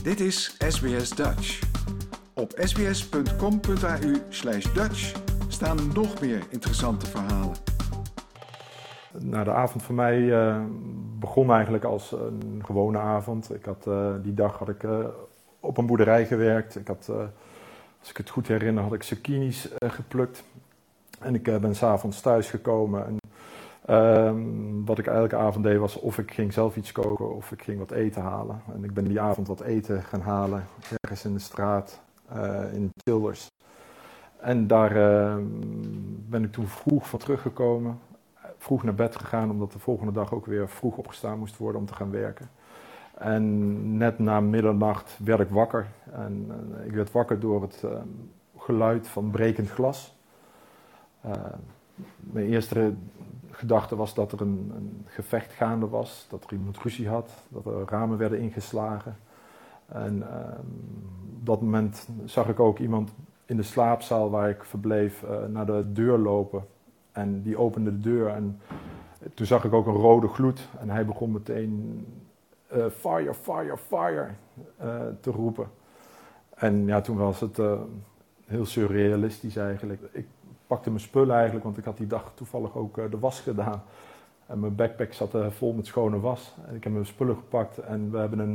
Dit is SBS Dutch. Op sbs.com.au/Dutch staan nog meer interessante verhalen. Nou, de avond voor mij begon eigenlijk als een gewone avond. Die dag had ik op een boerderij gewerkt. Ik had, als ik het goed herinner, had ik zucchinis geplukt. En ik ben 's avonds thuis gekomen. En, wat ik elke avond deed was of ik ging zelf iets koken of ik ging wat eten halen. En ik ben die avond wat eten gaan halen, ergens in de straat in Childers. En daar ben ik toen vroeg van teruggekomen. Vroeg naar bed gegaan, omdat de volgende dag ook weer vroeg opgestaan moest worden om te gaan werken. En net na middernacht werd ik wakker. En ik werd wakker door het geluid van brekend glas. Mijn eerste gedachte was dat er een gevecht gaande was, dat er iemand ruzie had, dat er ramen werden ingeslagen. En op dat moment zag ik ook iemand in de slaapzaal waar ik verbleef naar de deur lopen. En die opende de deur en toen zag ik ook een rode gloed. En hij begon meteen fire, fire, fire te roepen. En ja, toen was het heel surrealistisch eigenlijk. Ik pakte mijn spullen eigenlijk, want ik had die dag toevallig ook de was gedaan. En mijn backpack zat vol met schone was. En ik heb mijn spullen gepakt en we hebben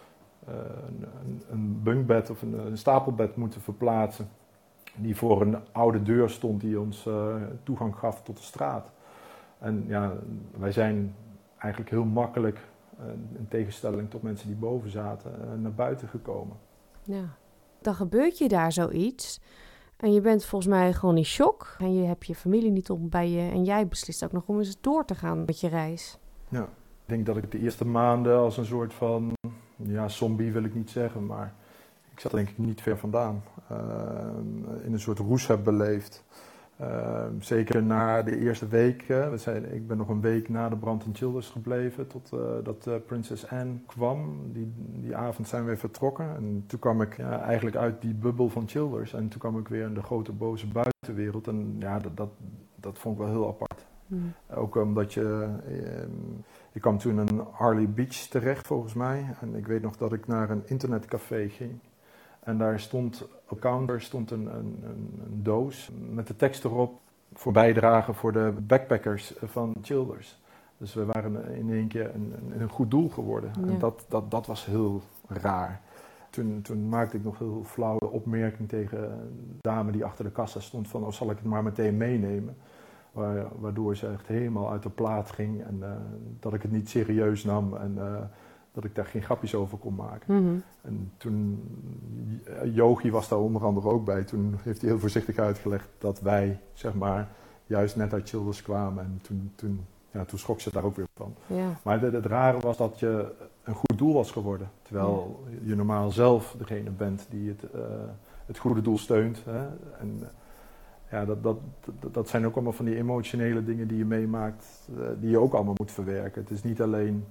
een bunkbed of een stapelbed moeten verplaatsen. Die voor een oude deur stond die ons toegang gaf tot de straat. En ja, wij zijn eigenlijk heel makkelijk, in tegenstelling tot mensen die boven zaten, naar buiten gekomen. Ja, dan gebeurt je daar zoiets. En je bent volgens mij gewoon in shock. En je hebt je familie niet op bij je. En jij beslist ook nog om eens door te gaan met je reis. Ja, ik denk dat ik de eerste maanden als een soort van, ja, zombie wil ik niet zeggen, maar ik zat denk ik niet ver vandaan. In een soort roes heb beleefd. Zeker na de eerste week. Ik ben nog een week na de brand in Childers gebleven totdat Prinses Anne kwam. Die avond zijn we weer vertrokken. En toen kwam ik eigenlijk uit die bubbel van Childers. En toen kwam ik weer in de grote boze buitenwereld. En ja, dat vond ik wel heel apart. Mm. Ook omdat ik kwam toen in Harley Beach terecht volgens mij. En ik weet nog dat ik naar een internetcafé ging. En daar stond op counter een doos met de tekst erop voor bijdragen voor de backpackers van Childers. Dus we waren in één keer een goed doel geworden. Ja. En dat was heel raar. Toen maakte ik nog heel flauwe opmerking tegen een dame die achter de kassa stond van, oh, zal ik het maar meteen meenemen? Waardoor ze echt helemaal uit de plaat ging en dat ik het niet serieus nam en dat ik daar geen grapjes over kon maken. Mm-hmm. En toen, Yogi was daar onder andere ook bij, toen heeft hij heel voorzichtig uitgelegd dat wij, zeg maar, juist net uit Childers kwamen. En toen schrok ze daar ook weer van. Ja. Maar het rare was dat je een goed doel was geworden. Terwijl je normaal zelf degene bent die het goede doel steunt. Hè? En ja, dat zijn ook allemaal van die emotionele dingen die je meemaakt, die je ook allemaal moet verwerken. Het is niet alleen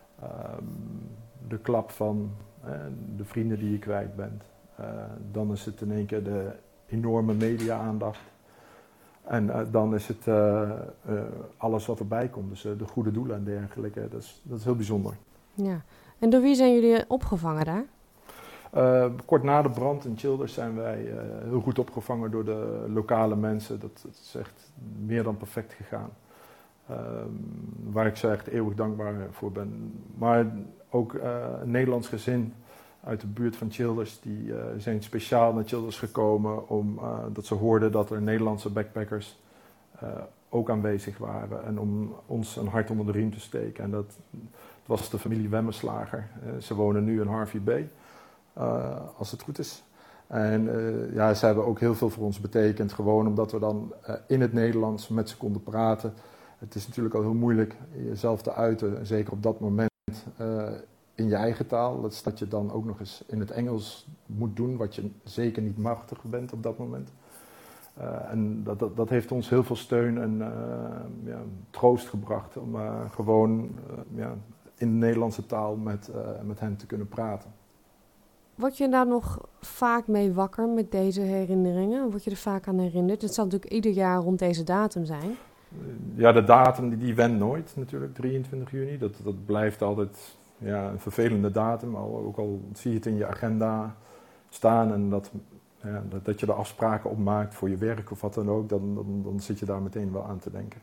de klap van de vrienden die je kwijt bent. Dan is het in één keer de enorme media-aandacht. En dan is het alles wat erbij komt. Dus de goede doelen en dergelijke. Dat is heel bijzonder. Ja. En door wie zijn jullie opgevangen daar? Kort na de brand in Childers zijn wij heel goed opgevangen door de lokale mensen. Dat is echt meer dan perfect gegaan. Waar ik ze echt eeuwig dankbaar voor ben. Maar ook een Nederlands gezin uit de buurt van Childers, die zijn speciaal naar Childers gekomen omdat ze hoorden dat er Nederlandse backpackers ook aanwezig waren en om ons een hart onder de riem te steken. En dat was de familie Wemmenslager. Ze wonen nu in Harvey Bay, als het goed is. En ze hebben ook heel veel voor ons betekend, gewoon omdat we dan in het Nederlands met ze konden praten. Het is natuurlijk al heel moeilijk jezelf te uiten, zeker op dat moment in je eigen taal. Dat je dan ook nog eens in het Engels moet doen, wat je zeker niet machtig bent op dat moment. En dat heeft ons heel veel steun en troost gebracht om gewoon in de Nederlandse taal met hen te kunnen praten. Word je daar nog vaak mee wakker met deze herinneringen? Word je er vaak aan herinnerd? Het zal natuurlijk ieder jaar rond deze datum zijn. Ja, de datum die went nooit natuurlijk, 23 juni. Dat blijft altijd een vervelende datum, ook al zie je het in je agenda staan en dat je er afspraken op maakt voor je werk of wat dan ook, dan zit je daar meteen wel aan te denken.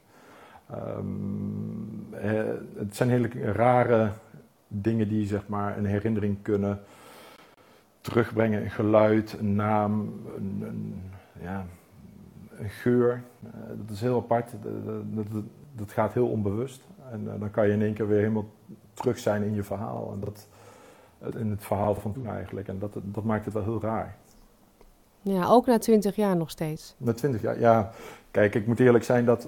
Het zijn hele rare dingen die zeg maar een herinnering kunnen terugbrengen. Een geluid, een naam, een geur. Dat is heel apart. Dat gaat heel onbewust. En dan kan je in één keer weer helemaal terug zijn in je verhaal. En in het verhaal van toen eigenlijk. En dat maakt het wel heel raar. Ja, ook na 20 jaar nog steeds. Na 20 jaar, ja. Kijk, ik moet eerlijk zijn dat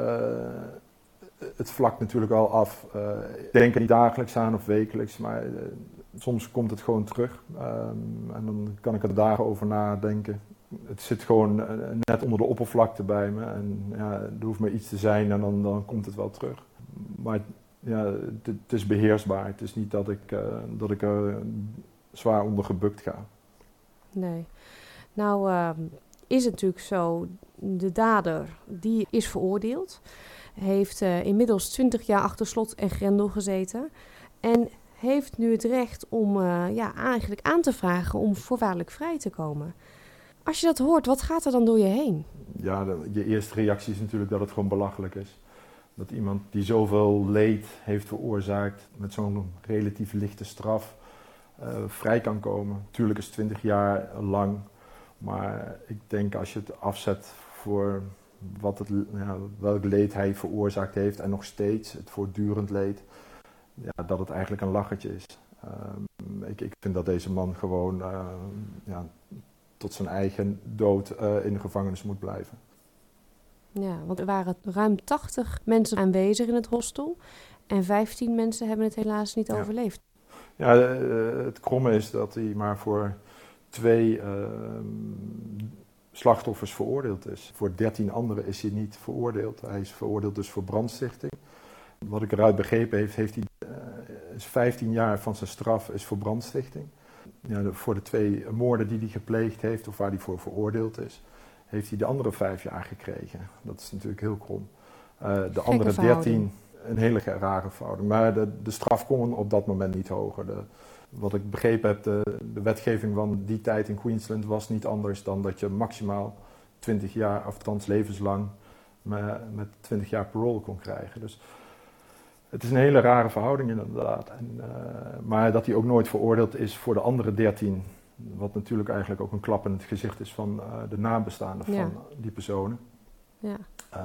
het vlakt natuurlijk al af. Ik denk er niet dagelijks aan of wekelijks, maar soms komt het gewoon terug. En dan kan ik er dagen over nadenken. Het zit gewoon net onder de oppervlakte bij me. En er hoeft maar iets te zijn en dan komt het wel terug. Maar het is beheersbaar. Het is niet dat ik er zwaar onder gebukt ga. Nee. Nou is het natuurlijk zo, de dader die is veroordeeld. Heeft inmiddels 20 jaar achter slot en grendel gezeten. En heeft nu het recht om eigenlijk aan te vragen om voorwaardelijk vrij te komen. Als je dat hoort, wat gaat er dan door je heen? Ja, je eerste reactie is natuurlijk dat het gewoon belachelijk is. Dat iemand die zoveel leed heeft veroorzaakt met zo'n relatief lichte straf vrij kan komen. Tuurlijk is 20 jaar lang, maar ik denk als je het afzet voor welk leed hij veroorzaakt heeft en nog steeds het voortdurend leed, dat het eigenlijk een lachertje is. Ik vind dat deze man gewoon tot zijn eigen dood in de gevangenis moet blijven. Ja, want er waren ruim 80 mensen aanwezig in het hostel en 15 mensen hebben het helaas niet overleefd. Ja, het kromme is dat hij maar voor 2 slachtoffers veroordeeld is. Voor 13 anderen is hij niet veroordeeld. Hij is veroordeeld dus voor brandstichting. Wat ik eruit begrepen heeft hij 15 jaar van zijn straf is voor brandstichting. Ja, voor de 2 moorden die hij gepleegd heeft of waar hij voor veroordeeld is, heeft hij de andere 5 jaar gekregen. Dat is natuurlijk heel krom. De andere 13, een hele rare verhouding. Maar de straf kon op dat moment niet hoger. Wat ik begrepen heb, de wetgeving van die tijd in Queensland was niet anders dan dat je maximaal 20 jaar, althans levenslang, met 20 jaar parole kon krijgen. Dus het is een hele rare verhouding inderdaad. Maar dat hij ook nooit veroordeeld is voor de andere 13, wat natuurlijk eigenlijk ook een klap in het gezicht is van de nabestaanden van die personen. Ja.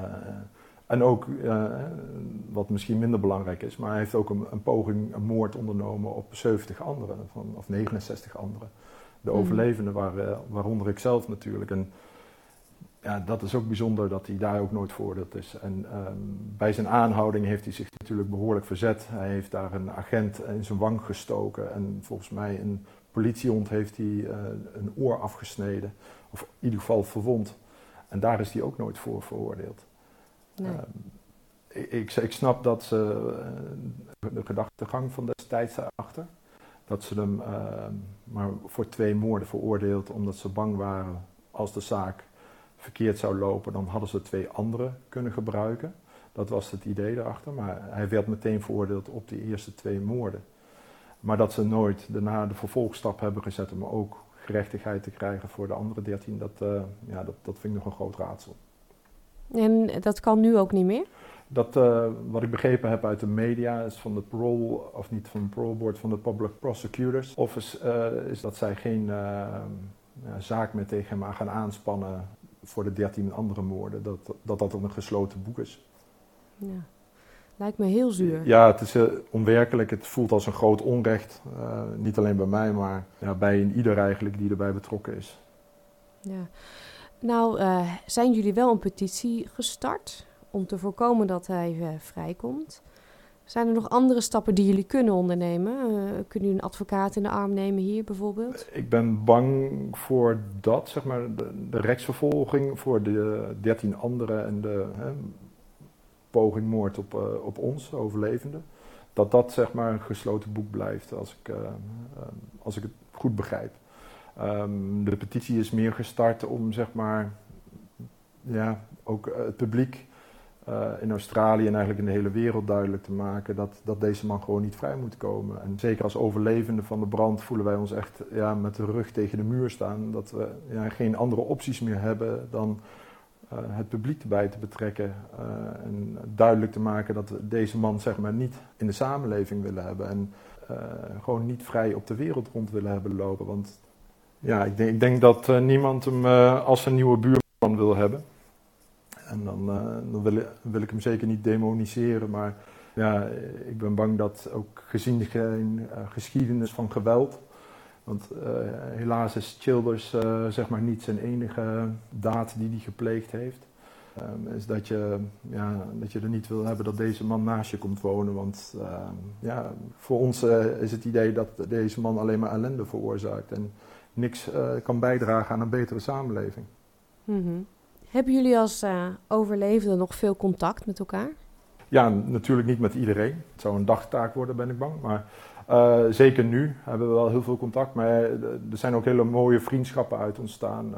En ook, wat misschien minder belangrijk is, maar hij heeft ook een poging, een moord ondernomen op 70 anderen, of 69 anderen. De overlevenden waaronder ik zelf natuurlijk. En dat is ook bijzonder dat hij daar ook nooit veroordeeld is. En bij zijn aanhouding heeft hij zich natuurlijk behoorlijk verzet. Hij heeft daar een agent in zijn wang gestoken en volgens mij een politiehond heeft hij een oor afgesneden, of in ieder geval verwond. En daar is hij ook nooit voor veroordeeld. Nee. Ik snap dat ze de gedachtegang van destijds daarachter, dat ze hem maar voor 2 moorden veroordeeld omdat ze bang waren als de zaak verkeerd zou lopen, dan hadden ze 2 anderen kunnen gebruiken. Dat was het idee daarachter, maar hij werd meteen veroordeeld op die eerste 2 moorden. Maar dat ze nooit daarna de vervolgstap hebben gezet om ook gerechtigheid te krijgen voor de andere 13, dat vind ik nog een groot raadsel. En dat kan nu ook niet meer? Dat, wat ik begrepen heb uit de media, is van de parole, of niet van de parole board, van de Public Prosecutors Office, is dat zij geen zaak meer tegen hem gaan aanspannen voor de 13 andere moorden. Dat een gesloten boek is. Ja, lijkt me heel zuur. Ja, het is onwerkelijk. Het voelt als een groot onrecht. Niet alleen bij mij, maar bij ieder eigenlijk die erbij betrokken is. Ja. Nou, zijn jullie wel een petitie gestart om te voorkomen dat hij vrijkomt? Zijn er nog andere stappen die jullie kunnen ondernemen? Kunnen jullie een advocaat in de arm nemen hier bijvoorbeeld? Ik ben bang voor dat, zeg maar, de rechtsvervolging voor de 13 anderen en de poging moord op ons, overlevenden. Dat zeg maar een gesloten boek blijft, als ik het goed begrijp. De petitie is meer gestart om, zeg maar, ook het publiek in Australië en eigenlijk in de hele wereld duidelijk te maken dat deze man gewoon niet vrij moet komen. En zeker als overlevende van de brand voelen wij ons echt met de rug tegen de muur staan. Dat we geen andere opties meer hebben dan het publiek erbij te betrekken. En duidelijk te maken dat we deze man zeg maar niet in de samenleving willen hebben. En gewoon niet vrij op de wereld rond willen hebben lopen. Want ja, ik denk dat niemand hem als zijn nieuwe buurman wil hebben. En dan wil ik hem zeker niet demoniseren, maar ja, ik ben bang dat ook gezien de geschiedenis van geweld, want helaas is Childers zeg maar niet zijn enige daad die hij gepleegd heeft, is dat je er niet wil hebben dat deze man naast je komt wonen, want voor ons is het idee dat deze man alleen maar ellende veroorzaakt en niks kan bijdragen aan een betere samenleving. Mm-hmm. Hebben jullie als overlevenden nog veel contact met elkaar? Ja, natuurlijk niet met iedereen. Het zou een dagtaak worden, ben ik bang. Maar zeker nu hebben we wel heel veel contact. Maar er zijn ook hele mooie vriendschappen uit ontstaan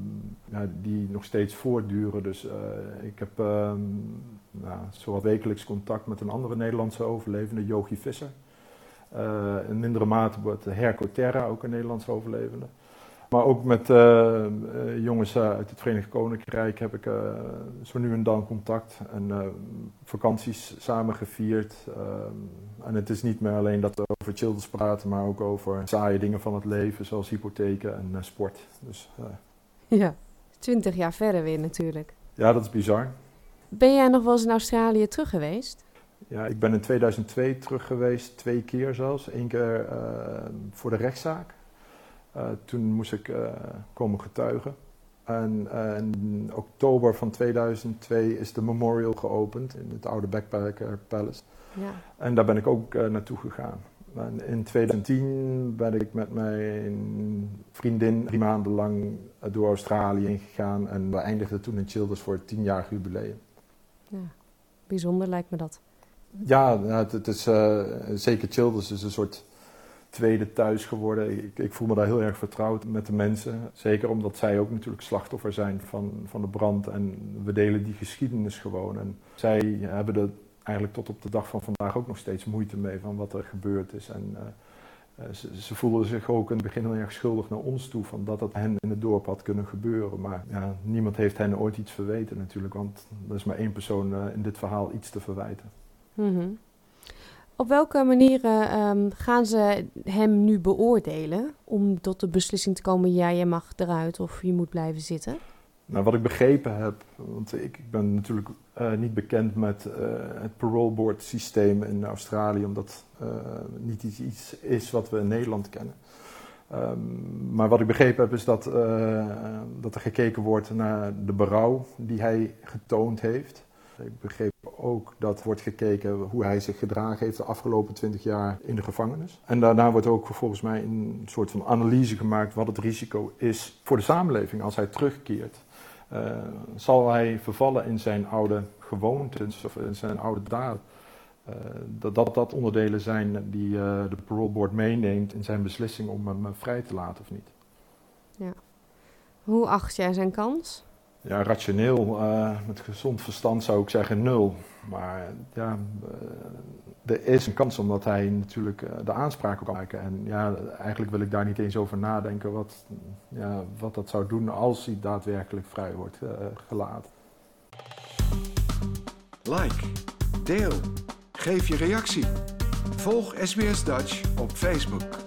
die nog steeds voortduren. Dus ik heb zowat wekelijks contact met een andere Nederlandse overlevende, Yogi Visser. In mindere mate wordt Herco Terra, ook een Nederlandse overlevende. Maar ook met jongens uit het Verenigd Koninkrijk heb ik zo nu en dan contact en vakanties samen gevierd. En het is niet meer alleen dat we over Childers praten, maar ook over saaie dingen van het leven, zoals hypotheken en sport. Dus, ja, 20 jaar verder weer natuurlijk. Ja, dat is bizar. Ben jij nog wel eens in Australië terug geweest? Ja, ik ben in 2002 terug geweest, 2 keer zelfs. 1 keer voor de rechtszaak. Toen moest ik komen getuigen. En in oktober van 2002 is de memorial geopend in het oude Backpacker Palace. Ja. En daar ben ik ook naartoe gegaan. En in 2010 ben ik met mijn vriendin 3 maanden lang door Australië heen gegaan. En we eindigden toen in Childers voor het 10-jarig jubileum. Ja, bijzonder lijkt me dat. Ja, het is zeker Childers is een soort tweede thuis geworden. Ik voel me daar heel erg vertrouwd met de mensen. Zeker omdat zij ook natuurlijk slachtoffer zijn van de brand. En we delen die geschiedenis gewoon. En zij hebben er eigenlijk tot op de dag van vandaag ook nog steeds moeite mee van wat er gebeurd is. En ze voelden zich ook in het begin heel erg schuldig naar ons toe. Van dat hen in het dorp had kunnen gebeuren. Maar ja, niemand heeft hen ooit iets verweten natuurlijk. Want er is maar 1 persoon in dit verhaal iets te verwijten. Mm-hmm. Op welke manieren gaan ze hem nu beoordelen om tot de beslissing te komen, ja, je mag eruit of je moet blijven zitten? Nou, wat ik begrepen heb, want ik ben natuurlijk niet bekend met het parole board systeem in Australië, omdat niet iets is wat we in Nederland kennen. Maar wat ik begrepen heb is dat er gekeken wordt naar de berouw die hij getoond heeft. Ik begreep ook dat wordt gekeken hoe hij zich gedragen heeft de afgelopen 20 jaar in de gevangenis. En daarna wordt ook volgens mij een soort van analyse gemaakt wat het risico is voor de samenleving als hij terugkeert. Zal hij vervallen in zijn oude gewoontes of in zijn oude daden? Dat onderdelen zijn die de parole board meeneemt in zijn beslissing om hem vrij te laten of niet. Ja. Hoe acht jij zijn kans? Ja, rationeel, met gezond verstand zou ik zeggen 0. Maar ja, er is een kans omdat hij natuurlijk de aanspraak kan maken. En ja, eigenlijk wil ik daar niet eens over nadenken wat dat zou doen als hij daadwerkelijk vrij wordt gelaten. Like, deel, geef je reactie. Volg SBS Dutch op Facebook.